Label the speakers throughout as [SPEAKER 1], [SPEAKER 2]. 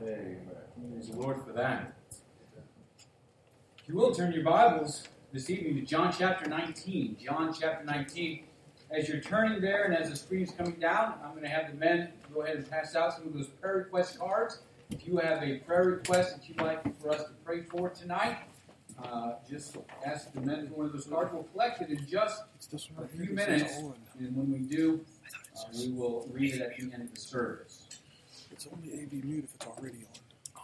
[SPEAKER 1] Amen. Praise the Lord for that. If you will, turn your Bibles this evening to John chapter 19. John chapter 19. As you're turning there and as the screen's coming down, I'm going to have the men go ahead and pass out some of those prayer request cards. If you have a prayer request that you'd like for us to pray for tonight, just ask the men for one of those cards. We'll collect it in just a few minutes, and when we do, we will read it at the end of the service.
[SPEAKER 2] It's only AV mute if it's already on.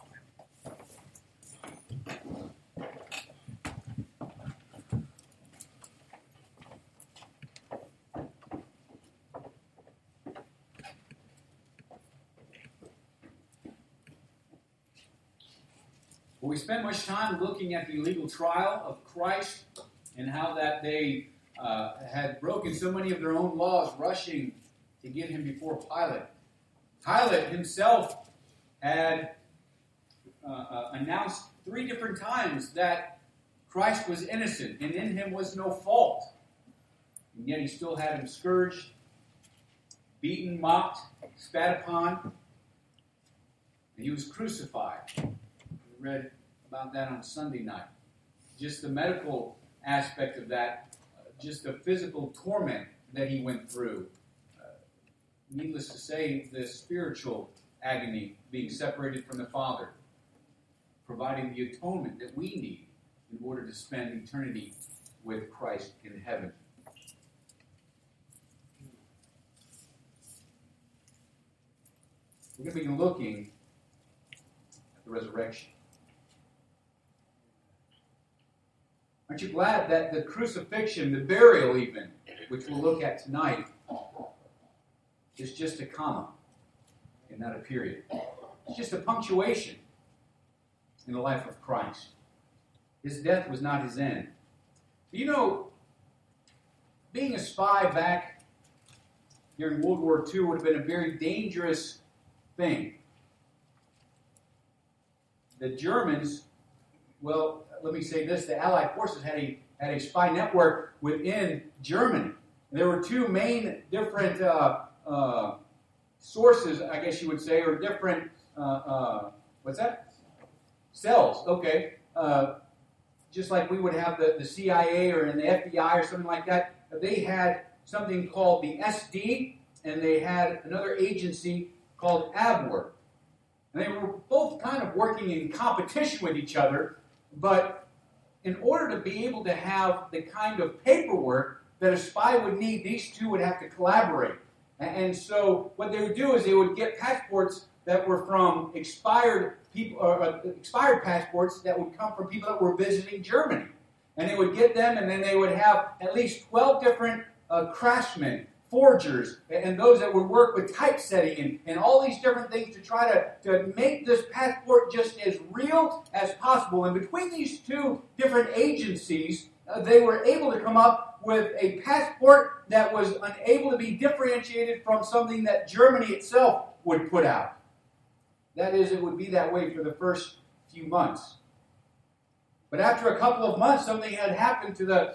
[SPEAKER 1] Well, we spent much time looking at the illegal trial of Christ and how that they had broken so many of their own laws, rushing to get him before Pilate. Pilate himself had announced 3 different times that Christ was innocent and in him was no fault. And yet he still had him scourged, beaten, mocked, spat upon, and he was crucified. We read about that on Sunday night. Just the medical aspect of that, just the physical torment that he went through. Needless to say, the spiritual agony, being separated from the Father, providing the atonement that we need in order to spend eternity with Christ in heaven. We're going to be looking at the resurrection. Aren't you glad that the crucifixion, the burial even, which we'll look at tonight, is just a comma and not a period. It's just a punctuation in the life of Christ. His death was not his end. You know, being a spy back during World War II would have been a very dangerous thing. The Germans, well, let me say this, the Allied forces had a spy network within Germany. There were 2 main different sources, I guess you would say, or different, what's that? Cells, okay. Just like we would have the CIA or in the FBI or something like that. They had something called the SD, and they had another agency called Abwehr. And they were both kind of working in competition with each other, but in order to be able to have the kind of paperwork that a spy would need, these 2 would have to collaborate. And so what they would do is they would get passports that were from expired passports that would come from people that were visiting Germany. And they would get them, and then they would have at least 12 different craftsmen, forgers, and those that would work with typesetting and all these different things to try to make this passport just as real as possible. And between these 2 different agencies, they were able to come up with a passport that was unable to be differentiated from something that Germany itself would put out. That is, it would be that way for the first few months. But after a couple of months, something had happened to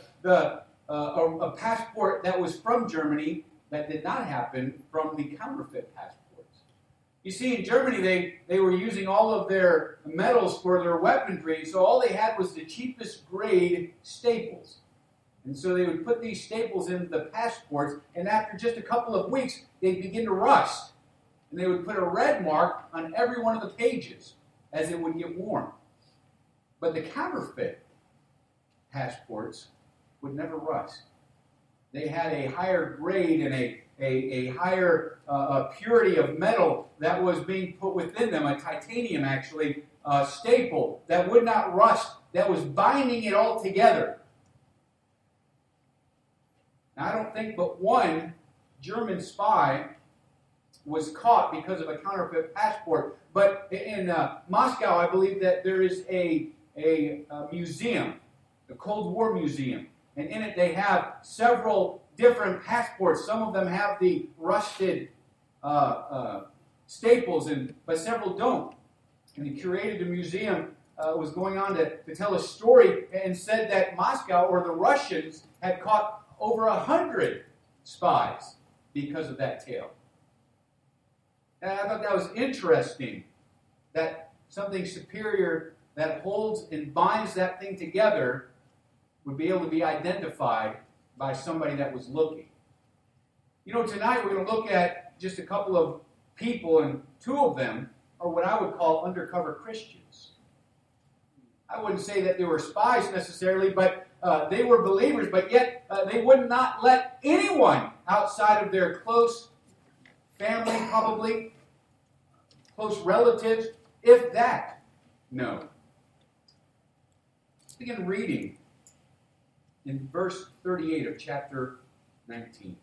[SPEAKER 1] a passport that was from Germany that did not happen from the counterfeit passports. You see, in Germany, they were using all of their metals for their weaponry, so all they had was the cheapest grade staples. And so they would put these staples in the passports, and after just a couple of weeks, they'd begin to rust. And they would put a red mark on every one of the pages as it would get worn. But the counterfeit passports would never rust. They had a higher grade and a higher purity of metal that was being put within them, a titanium actually, staple that would not rust, that was binding it all together. Now, I don't think but one German spy was caught because of a counterfeit passport. But in Moscow, I believe that there is a museum, the Cold War Museum. And in it they have several different passports. Some of them have the rusted staples, but several don't. And the curator of the museum was going on to tell a story and said that Moscow, or the Russians, had caught over 100 spies because of that tale. And I thought that was interesting. that something superior that holds and binds that thing together would be able to be identified by somebody that was looking. Tonight we're going to look at just a couple of people, and two of them are what I would call undercover Christians. I wouldn't say that they were spies necessarily, but they were believers, but yet they would not let anyone outside of their close family, probably, close relatives, if that, know. Let's begin reading in verse 38 of chapter 19.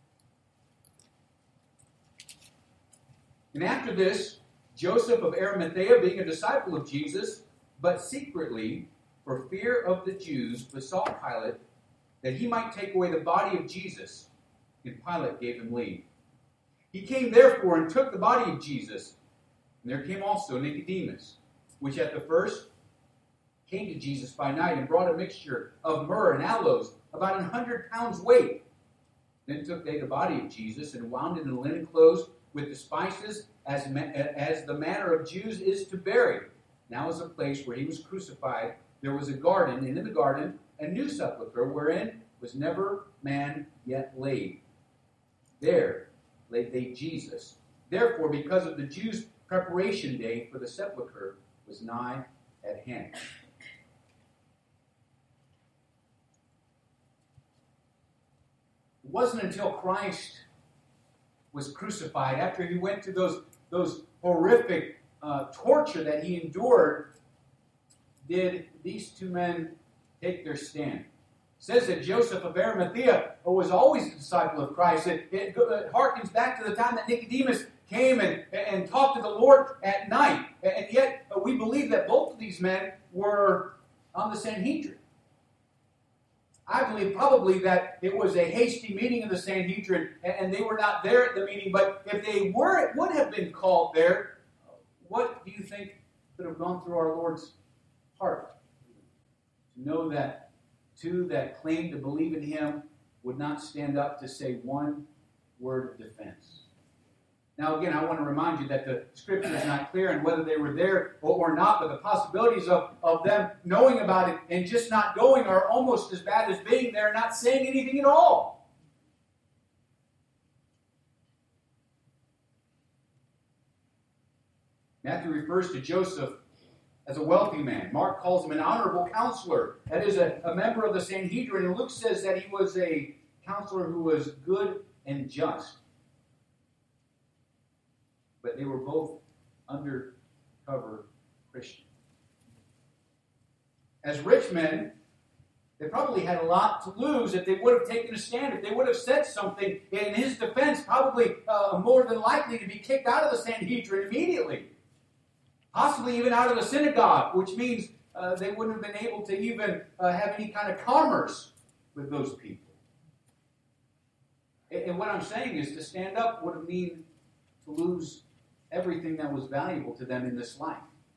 [SPEAKER 1] And after this, Joseph of Arimathea, being a disciple of Jesus, but secretly, for fear of the Jews, besought Pilate that he might take away the body of Jesus. And Pilate gave him leave. He came therefore and took the body of Jesus. And there came also Nicodemus, which at the first came to Jesus by night and brought a mixture of myrrh and aloes, about 100 pounds weight. Then took they the body of Jesus and wound it in linen clothes with the spices, as the manner of Jews is to bury. Now is a place where he was crucified. There was a garden, and in the garden a new sepulchre, wherein was never man yet laid. There laid they Jesus. Therefore, because of the Jews' preparation day for the sepulchre was nigh at hand. It wasn't until Christ was crucified, after he went to those horrific torture that he endured, did these two men take their stand. It says that Joseph of Arimathea was always a disciple of Christ. It harkens back to the time that Nicodemus came and talked to the Lord at night. And yet we believe that both of these men were on the Sanhedrin. I believe probably that it was a hasty meeting of the Sanhedrin, and they were not there at the meeting. But if they would have been called there, what do you think could have gone through our Lord's heart? To know that two that claimed to believe in him would not stand up to say one word of defense. Now, again, I want to remind you that the Scripture is not clear on whether they were there or not, but the possibilities of them knowing about it and just not going are almost as bad as being there and not saying anything at all. Matthew refers to Joseph as a wealthy man. Mark calls him an honorable counselor. That is a member of the Sanhedrin. And Luke says that he was a counselor who was good and just. But they were both undercover Christians. As rich men, they probably had a lot to lose if they would have taken a stand, if they would have said something in his defense, probably more than likely to be kicked out of the Sanhedrin immediately. Possibly even out of the synagogue, which means they wouldn't have been able to even have any kind of commerce with those people. And what I'm saying is to stand up would mean to lose everything that was valuable to them in this life.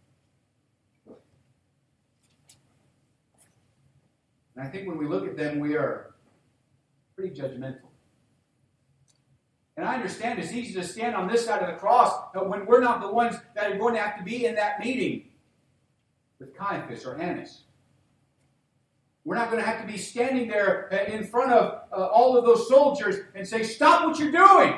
[SPEAKER 1] And I think when we look at them, we are pretty judgmental. And I understand it's easy to stand on this side of the cross when we're not the ones that are going to have to be in that meeting with Caiaphas or Annas. We're not going to have to be standing there in front of all of those soldiers and say, "Stop what you're doing."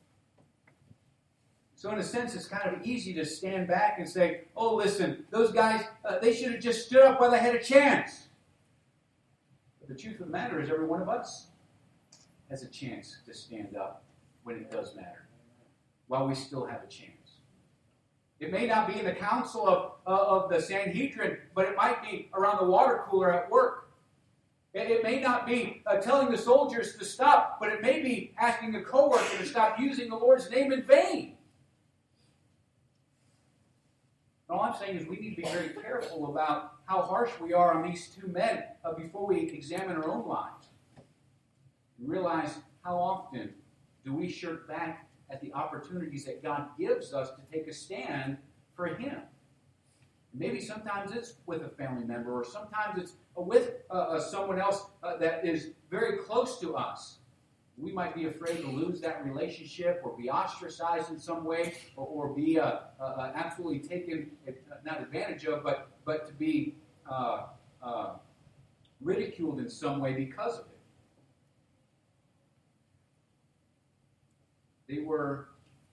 [SPEAKER 1] So in a sense, it's kind of easy to stand back and say, "Oh, listen, those guys, they should have just stood up while they had a chance." But the truth of the matter is every one of us has a chance to stand up when it does matter, while we still have a chance. It may not be in the council of the Sanhedrin, but it might be around the water cooler at work. It may not be telling the soldiers to stop, but it may be asking a coworker to stop using the Lord's name in vain. All I'm saying is we need to be very careful about how harsh we are on these two men before we examine our own lives. And realize how often do we shirk back at the opportunities that God gives us to take a stand for Him. Maybe sometimes it's with a family member, or sometimes it's with someone else that is very close to us. We might be afraid to lose that relationship or be ostracized in some way or be absolutely taken, not advantage of, but to be ridiculed in some way because of it. They were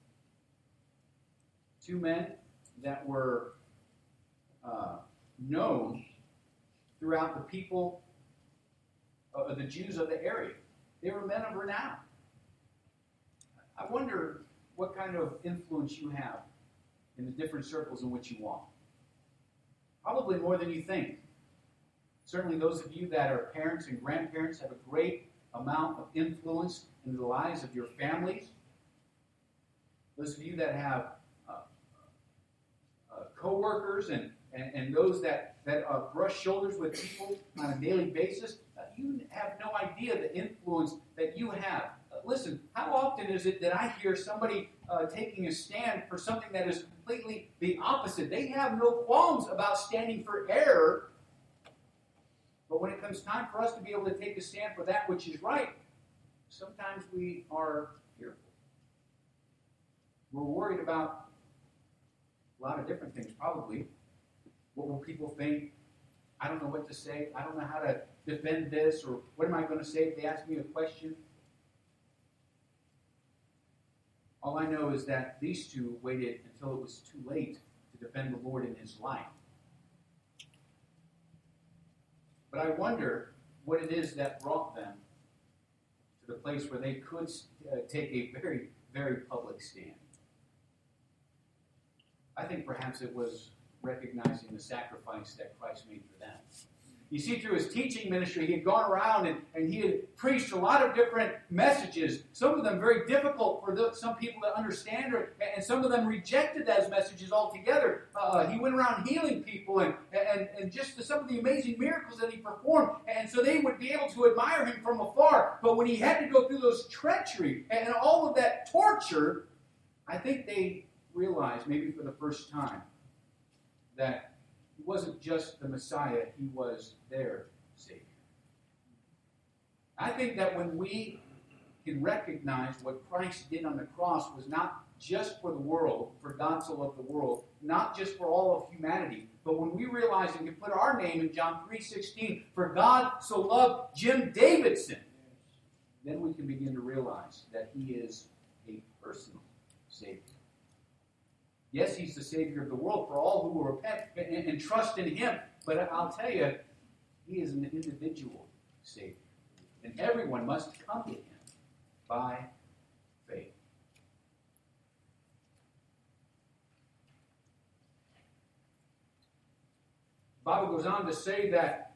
[SPEAKER 1] two men that were known throughout the people, the Jews of the area. They were men of renown. I wonder what kind of influence you have in the different circles in which you walk. Probably more than you think. Certainly those of you that are parents and grandparents have a great amount of influence in the lives of your families. Those of you that have co-workers and those that brush shoulders with people on a daily basis, you have no idea the influence that you have. Listen, how often is it that I hear somebody taking a stand for something that is completely the opposite? They have no qualms about standing for error, but when it comes time for us to be able to take a stand for that which is right, sometimes we are fearful. We're worried about a lot of different things, probably. What will people think? I don't know what to say. I don't know how to defend this, or what am I going to say if they ask me a question? All I know is that these two waited until it was too late to defend the Lord in his life. But I wonder what it is that brought them to the place where they could take a very, very public stand. I think perhaps it was recognizing the sacrifice that Christ made for them. You see, through his teaching ministry, he had gone around and he had preached a lot of different messages, some of them very difficult for some people to understand, and some of them rejected those messages altogether. He went around healing people and just some of the amazing miracles that he performed, and so they would be able to admire him from afar. But when he had to go through those treachery and all of that torture, I think they realized, maybe for the first time, that he wasn't just the Messiah, he was their Savior. I think that when we can recognize what Christ did on the cross was not just for the world, for God so loved the world, not just for all of humanity, but when we realize and can put our name in John 3:16, for God so loved Jim Davidson, then we can begin to realize that he is a personal Savior. Yes, he's the Savior of the world for all who will repent and trust in him. But I'll tell you, he is an individual Savior. And everyone must come to him by faith. The Bible goes on to say that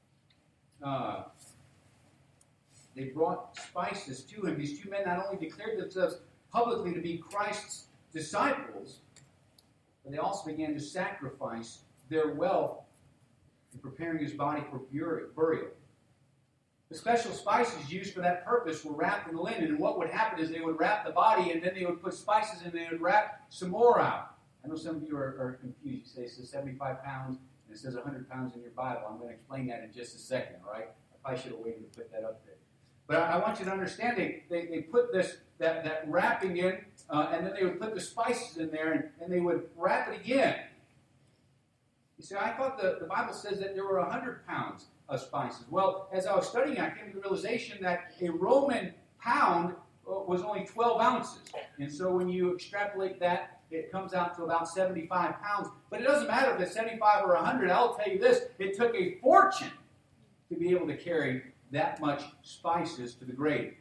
[SPEAKER 1] they brought spices to him. These two men not only declared themselves publicly to be Christ's disciples, but they also began to sacrifice their wealth in preparing his body for burial. The special spices used for that purpose were wrapped in linen, and what would happen is they would wrap the body, and then they would put spices in, and they would wrap some more out. I know some of you are confused. You say it says 75 pounds, and it says 100 pounds in your Bible. I'm going to explain that in just a second, all right? I probably should have waited to put that up there. But I want you to understand, they put that wrapping in, and then they would put the spices in there, and they would wrap it again. You see, I thought the Bible says that there were 100 pounds of spices. Well, as I was studying, I came to the realization that a Roman pound was only 12 ounces. And so when you extrapolate that, it comes out to about 75 pounds. But it doesn't matter if it's 75 or 100. I'll tell you this, it took a fortune to be able to carry that much spices to the grave.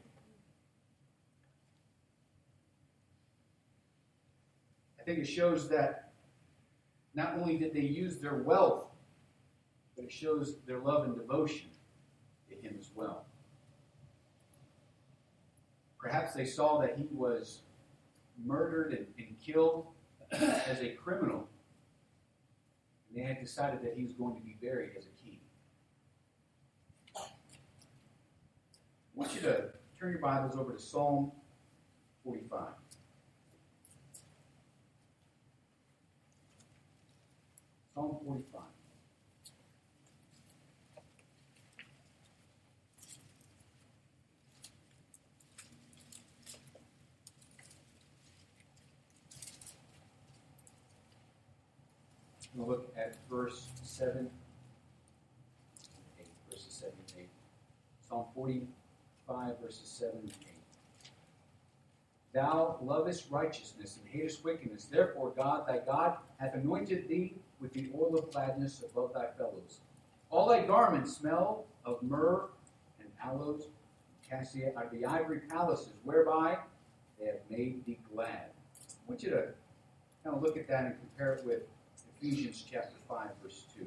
[SPEAKER 1] I think it shows that not only did they use their wealth, but it shows their love and devotion to him as well. Perhaps they saw that he was murdered and killed as a criminal, and they had decided that he was going to be buried as a king. I want you to turn your Bibles over to Psalm 45. Psalm 45. We'll look at verse 7, 8, verses 7 and 8. Psalm 45, verses 7 and 8. Thou lovest righteousness and hatest wickedness. Therefore God, thy God, hath anointed thee with the oil of gladness above thy fellows. All thy garments smell of myrrh and aloes, cassia are the ivory palaces, whereby they have made thee glad. I want you to kind of look at that and compare it with Ephesians chapter 5, verse 2.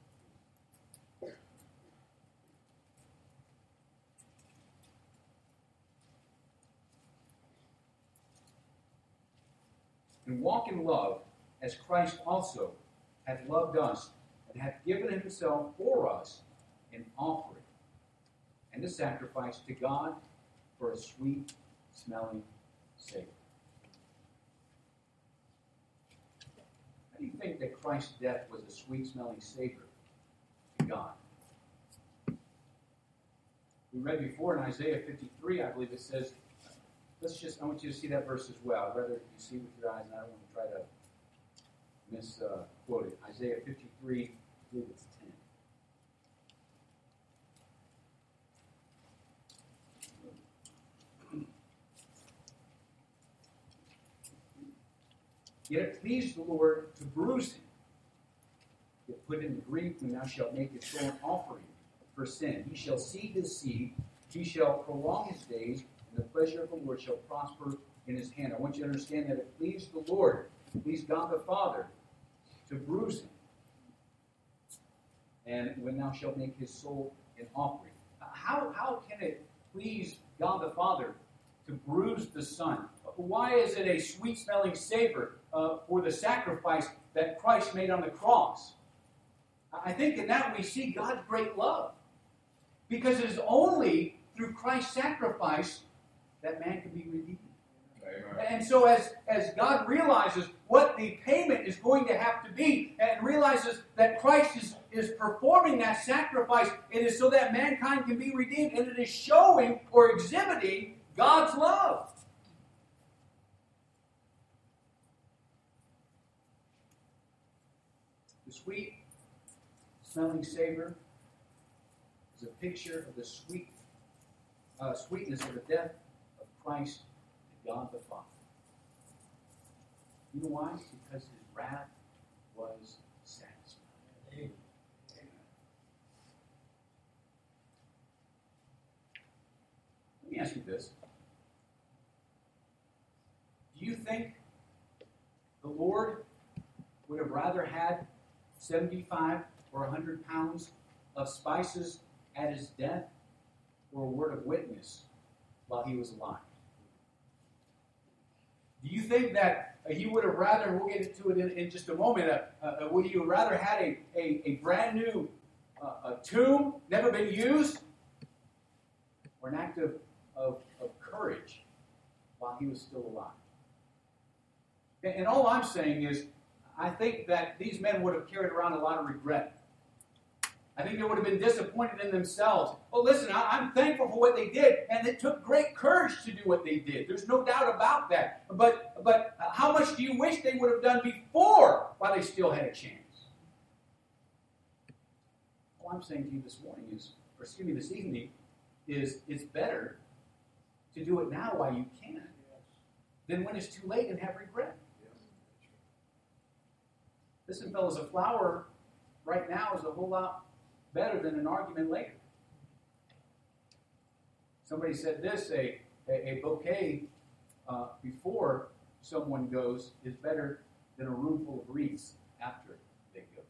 [SPEAKER 1] And walk in love, as Christ also hath loved us, and hath given himself for us an offering and a sacrifice to God for a sweet-smelling savor. How do you think that Christ's death was a sweet-smelling savor to God? We read before in Isaiah 53, I believe it says, I want you to see that verse as well. I'd rather you see with your eyes, and I don't want to try to misquote it. Isaiah 53, I believe it's 10. Yet it pleased the Lord to bruise him. Yet put him to grief when thou shalt make his soul an offering for sin. He shall see his seed. He shall prolong his days, and the pleasure of the Lord shall prosper in his hand. I want you to understand that it pleased the Lord, it pleased God the Father, to bruise him. And when thou shalt make his soul an offering. How can it please God the Father to bruise the Son? Why is it a sweet-smelling savor for the sacrifice that Christ made on the cross? I think in that we see God's great love. Because it is only through Christ's sacrifice that man can be redeemed. Amen. And so as God realizes what the payment is going to have to be, and realizes that Christ is performing that sacrifice, it is so that mankind can be redeemed, and it is showing or exhibiting God's love. The sweet-smelling savor is a picture of the sweetness of the death of Christ to God the Father. You know why? Because his wrath was satisfied. Amen. Let me ask you this. Do you think the Lord would have rather had 75 or 100 pounds of spices at his death, or a word of witness while he was alive? Do you think that he would have rather, we'll get into it in just a moment, would he have rather had a brand new tomb, never been used, or an act of courage while he was still alive? And all I'm saying is, I think that these men would have carried around a lot of regret. I think they would have been disappointed in themselves. Well, listen, I'm thankful for what they did, and it took great courage to do what they did. There's no doubt about that. But how much do you wish they would have done before, while they still had a chance? All I'm saying to you this morning is, or excuse me, this evening, is it's better to do it now while you can, than when it's too late and have regret. Listen, fellas, a flower right now is a whole lot better than an argument later. Somebody said this, a bouquet before someone goes is better than a room full of wreaths after they go.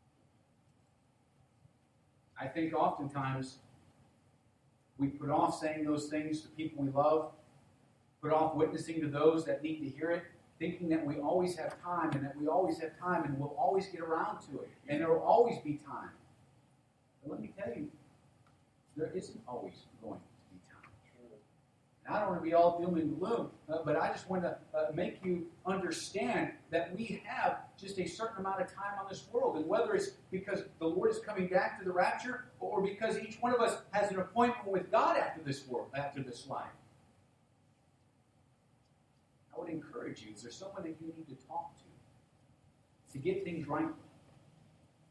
[SPEAKER 1] I think oftentimes we put off saying those things to people we love, put off witnessing to those that need to hear it, thinking that we always have time and we'll always get around to it and there will always be time. But let me tell you, there isn't always going to be time. And I don't want to be all doom and gloom, but I just want to make you understand that we have just a certain amount of time on this world. And whether it's because the Lord is coming back to the rapture, or because each one of us has an appointment with God after this world, after this life. I would encourage you, is there someone that you need to talk to get things right?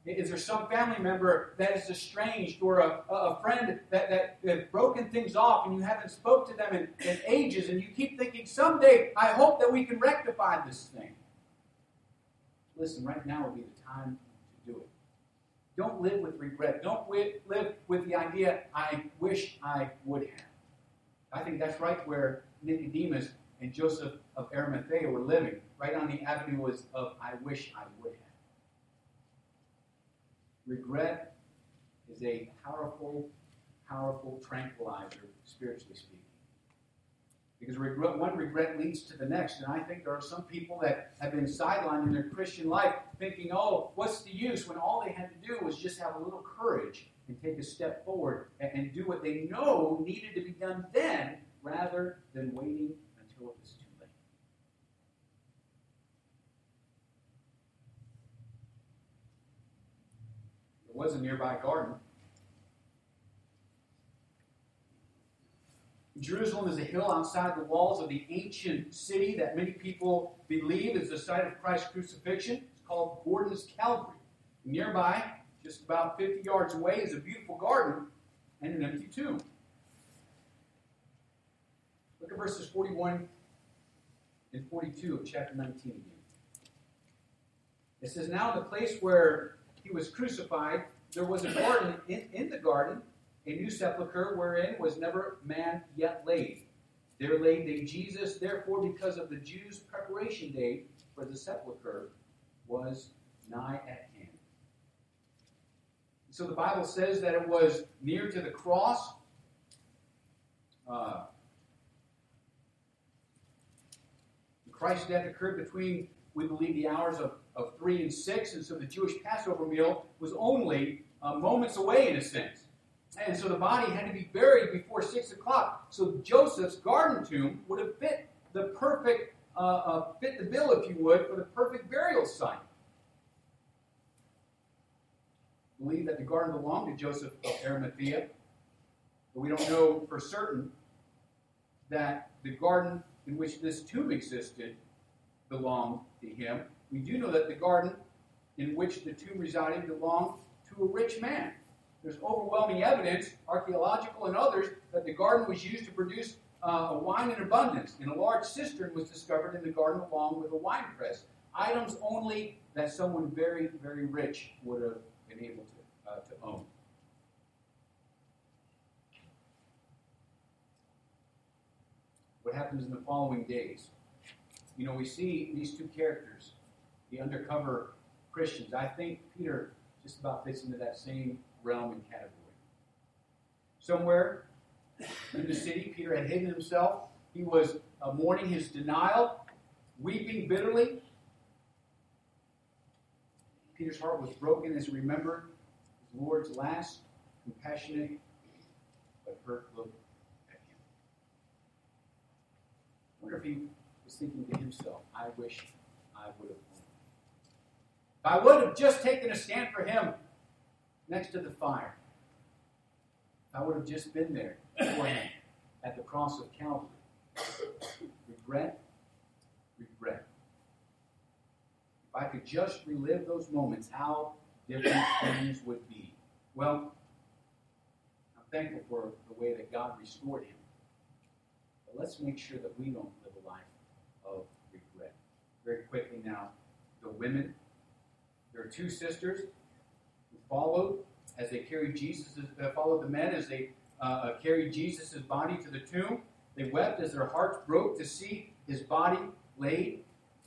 [SPEAKER 1] Is there some family member that is estranged, or a friend that has broken things off and you haven't spoke to them in ages, and you keep thinking, someday I hope that we can rectify this thing? Listen, right now would be the time to do it. Don't live with regret. Don't live with the idea, I wish I would have. I think that's right where Nicodemus and Joseph of Arimathea were living, right on the avenue of I wish I would have. Regret is a powerful, powerful tranquilizer, spiritually speaking. Because one regret leads to the next. And I think there are some people that have been sidelined in their Christian life thinking, oh, what's the use, when all they had to do was just have a little courage and take a step forward and do what they know needed to be done then, rather than waiting until it was too late. There was a nearby garden. Jerusalem is a hill outside the walls of the ancient city that many people believe is the site of Christ's crucifixion. It's called Gordon's Calvary. Nearby, just about 50 yards away, is a beautiful garden and an empty tomb. Look at verses 41 and 42 of chapter 19 again. It says, now in the place where he was crucified, there was a garden. In the garden, a new sepulchre wherein was never man yet laid. There laid they Jesus, therefore, because of the Jews' preparation day for the sepulchre was nigh at hand. So the Bible says that it was near to the cross. Christ's death occurred between, we believe, the hours of 3 and 6, and so the Jewish Passover meal was only moments away in a sense. And so the body had to be buried before 6 o'clock. So Joseph's garden tomb would have fit the perfect, fit the bill, if you would, for the perfect burial site. We believe that the garden belonged to Joseph of Arimathea, but we don't know for certain that the garden in which this tomb existed belonged to him. We do know that the garden in which the tomb resided belonged to a rich man. There's overwhelming evidence, archaeological and others, that the garden was used to produce wine in abundance, and a large cistern was discovered in the garden along with a wine press. Items only that someone very, very rich would have been able to own. What happens in the following days? You know, we see these two characters, the undercover Christians. I think Peter just about fits into that same realm and category. Somewhere in the city, Peter had hidden himself. He was mourning his denial, weeping bitterly. Peter's heart was broken as he remembered his Lord's last compassionate but hurt look at him. I wonder if he was thinking to himself, I wish I would have known. If I would have just taken a stand for him next to the fire. If I would have just been there for him at the cross of Calvary. Regret, regret. If I could just relive those moments, how different things would be. Well, I'm thankful for the way that God restored him. But let's make sure that we don't live a life of regret. Very quickly now, the women. There are two sisters who followed as they carried followed the men as they carried Jesus' body to the tomb. They wept as their hearts broke to see his body laid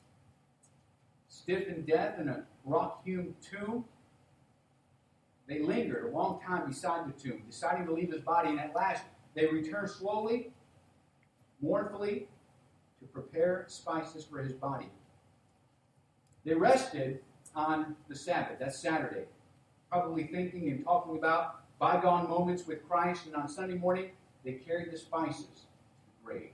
[SPEAKER 1] stiff in death in a rock-hewn tomb. They lingered a long time beside the tomb, deciding to leave his body, and at last they returned slowly, mournfully, to prepare spices for his body. They rested on the Sabbath, that's Saturday, probably thinking and talking about bygone moments with Christ, and on Sunday morning, they carried the spices to the grave.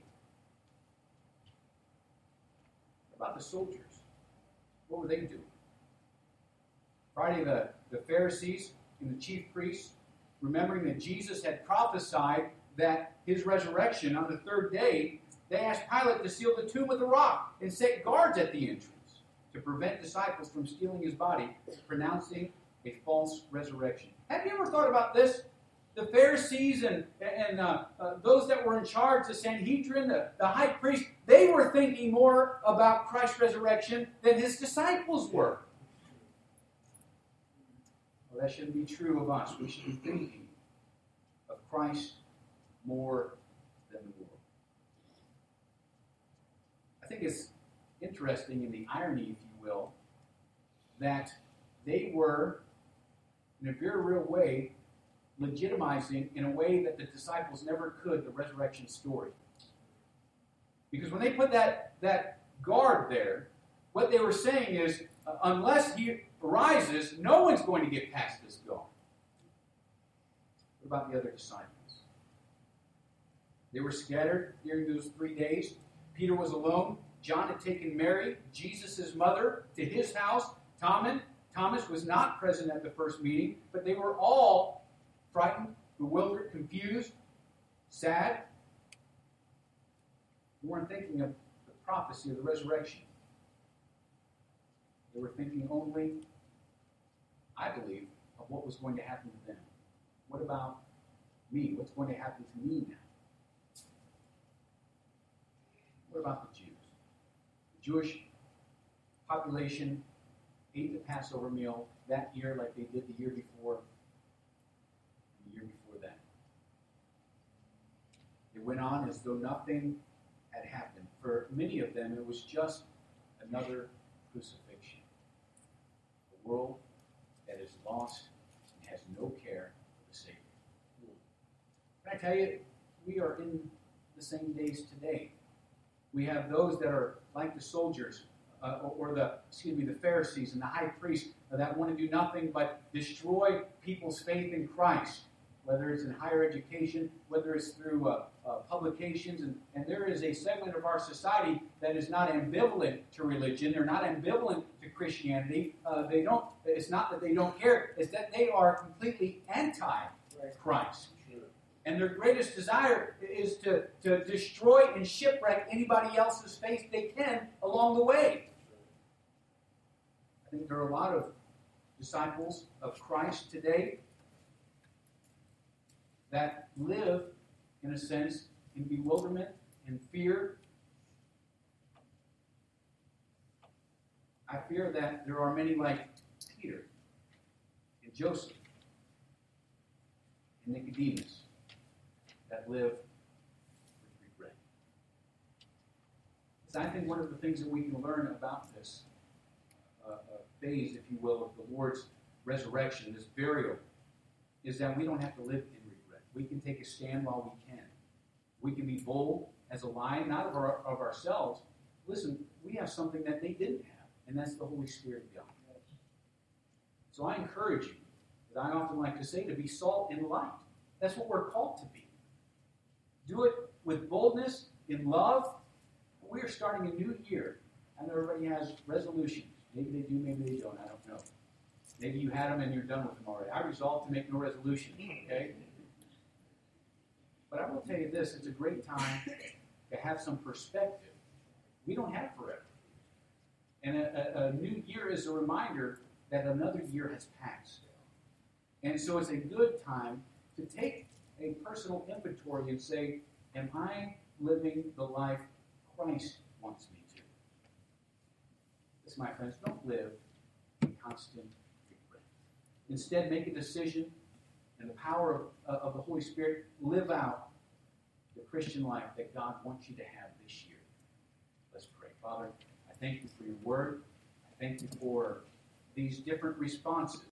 [SPEAKER 1] What about the soldiers? What were they doing? Friday, the Pharisees and the chief priests, remembering that Jesus had prophesied that his resurrection on the third day, they asked Pilate to seal the tomb with a rock and set guards at the entrance to prevent disciples from stealing his body, pronouncing a false resurrection. Have you ever thought about this? The Pharisees and those that were in charge, the Sanhedrin, the high priest, they were thinking more about Christ's resurrection than his disciples were. Well, that shouldn't be true of us. We should be thinking of Christ more than the world. I think it's interesting in the irony, if you will, that they were, in a very real way, legitimizing in a way that the disciples never could the resurrection story. Because when they put that guard there, what they were saying is, unless he arises, no one's going to get past this guard. What about the other disciples? They were scattered during those 3 days. Peter was alone. John had taken Mary, Jesus' mother, to his house. Thomas was not present at the first meeting, but they were all frightened, bewildered, confused, sad. They weren't thinking of the prophecy of the resurrection. They were thinking only, I believe, of what was going to happen to them. What about me? What's going to happen to me now? What about the Jews? The Jewish population ate the Passover meal that year like they did the year before, and the year before that. It went on as though nothing had happened. For many of them, it was just another crucifixion. A world that is lost and has no care for the Savior. Can I tell you, we are in the same days today. We have those that are like the soldiers, or the Pharisees and the high priest that want to do nothing but destroy people's faith in Christ, whether it's in higher education, whether it's through publications. And there is a segment of our society that is not ambivalent to religion. They're not ambivalent to Christianity. It's not that they don't care. It's that they are completely anti-Christ. And their greatest desire is to destroy and shipwreck anybody else's faith they can along the way. I think there are a lot of disciples of Christ today that live, in a sense, in bewilderment and fear. I fear that there are many like Peter and Joseph and Nicodemus that live with regret. So I think one of the things that we can learn about this phase, if you will, of the Lord's resurrection, this burial, is that we don't have to live in regret. We can take a stand while we can. We can be bold as a lion, not of ourselves. Listen, we have something that they didn't have, and that's the Holy Spirit of God. So I encourage you, as I often like to say, to be salt and light. That's what we're called to be. Do it with boldness, in love. We are starting a new year. I know everybody has resolutions. Maybe they do, maybe they don't. I don't know. Maybe you had them and you're done with them already. I resolved to make no resolution, okay? But I will tell you this, it's a great time to have some perspective. We don't have forever. And a new year is a reminder that another year has passed. And so it's a good time to take a personal inventory and say, am I living the life Christ wants me to? This, my friends, don't live in constant regret. Instead, make a decision in the power of the Holy Spirit. Live out the Christian life that God wants you to have this year. Let's pray. Father, I thank you for your word. I thank you for these different responses